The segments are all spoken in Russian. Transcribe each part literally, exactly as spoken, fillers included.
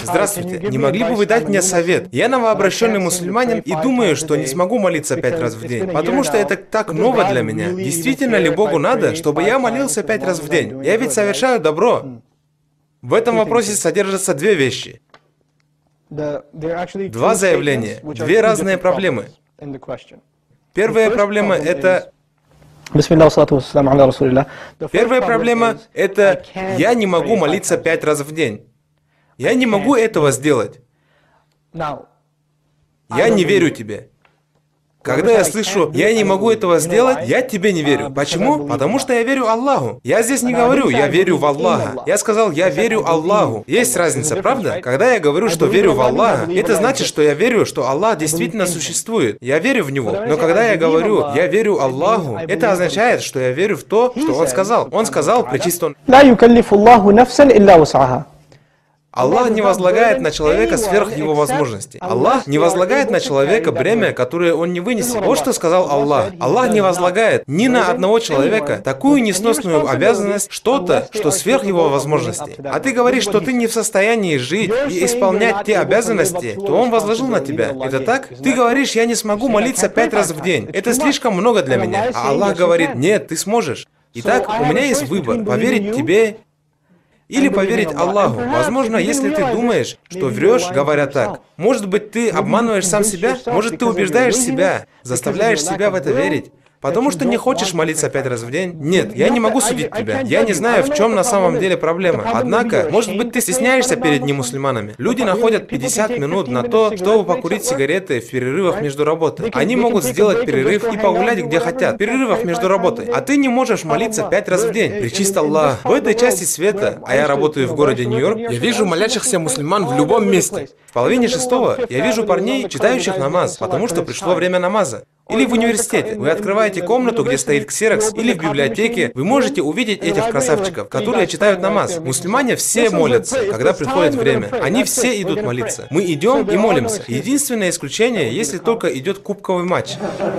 Здравствуйте, не могли бы вы дать мне совет? Я новообращенный мусульманин и думаю, что не смогу молиться пять раз в день, потому что это так ново для меня. Действительно ли Богу надо, чтобы я молился пять раз в день? Я ведь совершаю добро. В этом вопросе содержатся две вещи. Два заявления, две разные проблемы. Первая проблема — это... Первая проблема — это я не могу молиться пять раз в день. Я не могу этого сделать. Я не верю тебе. Когда я слышу, я не могу этого сделать, я тебе не верю. Почему? Потому что я верю Аллаху. Я здесь не говорю, я верю в Аллаха. Я сказал, я верю Аллаху. Есть разница, правда? Когда я говорю, что верю в Аллаха, это значит, что я верю, что Аллах действительно существует. Я верю в Него. Но когда я говорю, я верю Аллаху, это означает, что я верю в то, что Он сказал. Он сказал, пречисто Он... Аллах не возлагает на человека сверх его возможностей. Аллах не возлагает на человека бремя, которое он не вынесет. Вот что сказал Аллах. Аллах не возлагает ни на одного человека такую несносную обязанность, что-то, что сверх его возможностей. А ты говоришь, что ты не в состоянии жить и исполнять те обязанности, что Он возложил на тебя. Это так? Ты говоришь, я не смогу молиться пять раз в день. Это слишком много для меня. А Аллах говорит, нет, ты сможешь. Итак, у меня есть выбор, поверить тебе или поверить Аллаху. Возможно, если ты думаешь, что врешь, говоря так, может быть, ты обманываешь сам себя, может, ты убеждаешь себя, заставляешь себя в это верить. Потому что не хочешь молиться пять раз в день? Нет, я не могу судить тебя. Я не знаю, в чем на самом деле проблема. Однако, может быть, ты стесняешься перед немусульманами. Люди находят пятьдесят минут на то, чтобы покурить сигареты в перерывах между работой. Они могут сделать перерыв и погулять где хотят, в перерывах между работой. А ты не можешь молиться пять раз в день. Пречист Аллах. В этой части света, а я работаю в городе Нью-Йорк, я вижу молящихся мусульман в любом месте. В половине шестого я вижу парней, читающих намаз, потому что пришло время намаза. Или в университете. Вы открываете комнату, где стоит ксерокс, или в библиотеке, вы можете увидеть этих красавчиков, которые читают намаз. Мусульмане все молятся, когда приходит время. Они все идут молиться. Мы идем и молимся. Единственное исключение, если только идет кубковый матч.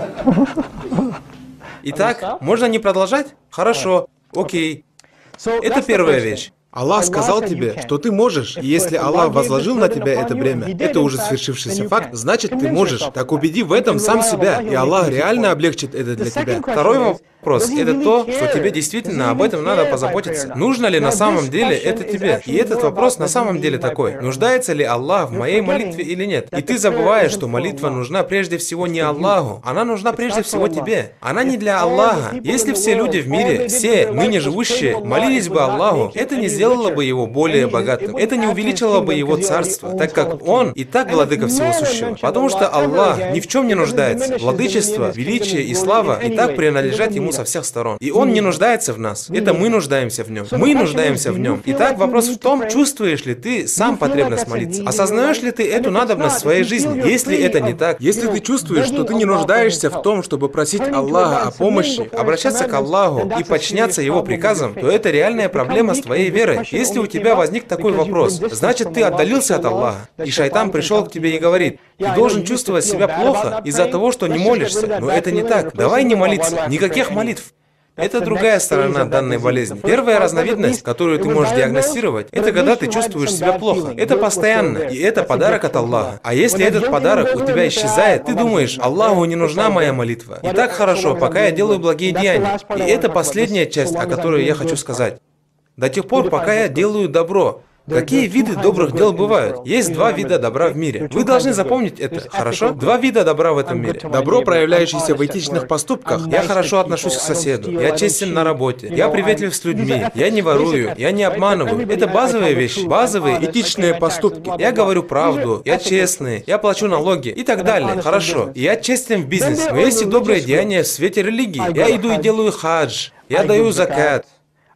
Итак, можно не продолжать? Хорошо, окей. Это первая вещь. Аллах сказал тебе, что ты можешь, и если Аллах возложил на тебя это бремя, это уже свершившийся факт, значит ты можешь. Так убеди в этом сам себя, и Аллах реально облегчит это для тебя. Второй вопрос, это то, что тебе действительно об этом надо позаботиться. Нужно ли на самом деле это тебе? И этот вопрос на самом деле такой, нуждается ли Аллах в моей молитве или нет? И ты забываешь, что молитва нужна прежде всего не Аллаху, она нужна прежде всего тебе. Она не для Аллаха. Если все люди в мире, все ныне живущие, молились бы Аллаху, это не сделало сделало бы его более богатым. Это не увеличило бы его царство, так как он и так владыка всего сущего. Потому что Аллах ни в чем не нуждается. Владычество, величие и слава и так принадлежат ему со всех сторон. И он не нуждается в нас. Это мы нуждаемся в нем. Мы нуждаемся в нем. Итак, вопрос в том, чувствуешь ли ты сам потребность молиться? Осознаешь ли ты эту надобность в своей жизни? Если это не так, если ты чувствуешь, что ты не нуждаешься в том, чтобы просить Аллаха о помощи, обращаться к Аллаху и подчиняться его приказам, то это реальная проблема с твоей верой. Если у тебя возник такой вопрос, значит ты отдалился от Аллаха, и шайтан пришел к тебе и говорит, ты должен чувствовать себя плохо из-за того, что не молишься. Но это не так. Давай не молиться. Никаких молитв. Это другая сторона данной болезни. Первая разновидность, которую ты можешь диагностировать, это когда ты чувствуешь себя плохо. Это постоянно, и это подарок от Аллаха. А если этот подарок у тебя исчезает, ты думаешь, Аллаху не нужна моя молитва. И так хорошо, пока я делаю благие деяния. И это последняя часть, о которой я хочу сказать. До тех пор, пока я делаю добро. Какие виды добрых дел бывают? Есть два вида добра в мире. Вы должны запомнить это, хорошо? Два вида добра в этом мире. Добро, проявляющееся в этичных поступках. Я хорошо отношусь к соседу. Я честен на работе. Я приветлив с людьми. Я не ворую. Я не обманываю. Это базовые вещи. Базовые этичные поступки. Я говорю правду. Я честный. Я плачу налоги. И так далее. Хорошо. Я честен в бизнесе. Но есть и добрые деяния в свете религии. Я иду и делаю хадж. Я даю закат.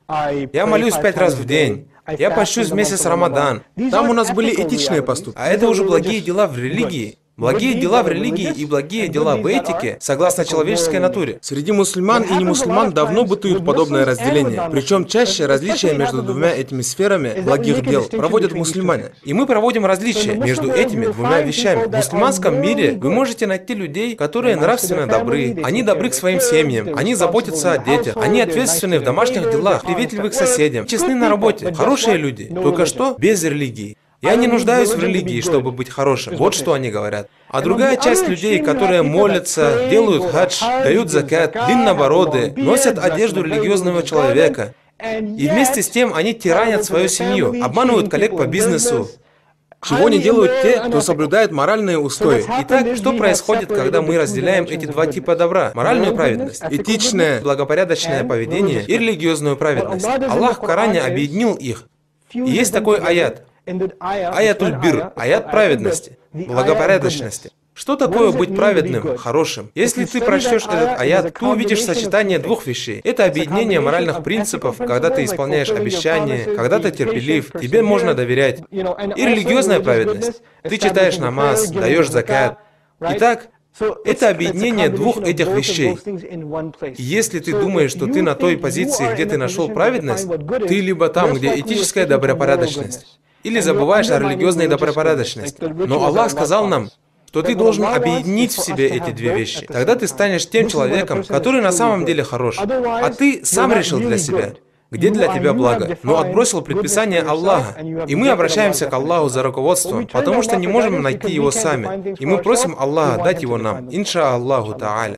Я молюсь пять раз в день. Я пощусь в месяц Рамадан. Там у нас были этичные поступки. А это уже благие дела в религии. Благие дела в религии и благие дела в этике, согласно человеческой натуре. Среди мусульман и немусульман давно бытует подобное разделение. Причем чаще различия между двумя этими сферами благих дел проводят мусульмане. И мы проводим различия между этими двумя вещами. В мусульманском мире вы можете найти людей, которые нравственно добры. Они добры к своим семьям. Они заботятся о детях. Они ответственны в домашних делах, приветливы к соседям, честны на работе. Хорошие люди. Только что без религии. Я не нуждаюсь в религии, чтобы быть хорошим. Вот что они говорят. А другая часть людей, которые молятся, делают хадж, дают закат, длиннобороды, носят одежду религиозного человека. И вместе с тем они тиранят свою семью, обманывают коллег по бизнесу. Чего не делают те, кто соблюдает моральные устои. Итак, что происходит, когда мы разделяем эти два типа добра? Моральную праведность, этичное, благопорядочное поведение и религиозную праведность. Аллах в Коране объединил их. И есть такой аят. Аятуль бир, аят праведности, благопорядочности. Что такое быть праведным, хорошим? Если ты прочтешь этот аят, ты увидишь сочетание двух вещей. Это объединение моральных принципов, когда ты исполняешь обещания, когда ты терпелив, тебе можно доверять. И религиозная праведность. Ты читаешь намаз, даешь закат. Итак, это объединение двух этих вещей. И если ты думаешь, что ты на той позиции, где ты нашел праведность, ты либо там, где этическая добропорядочность, или забываешь о религиозной добропорядочности. Но Аллах сказал нам, что ты должен объединить в себе эти две вещи. Тогда ты станешь тем человеком, который на самом деле хорош. А ты сам решил для себя, где для тебя благо, но отбросил предписание Аллаха. И мы обращаемся к Аллаху за руководством, потому что не можем найти его сами. И мы просим Аллаха дать его нам. Инша Аллаху Та'аля.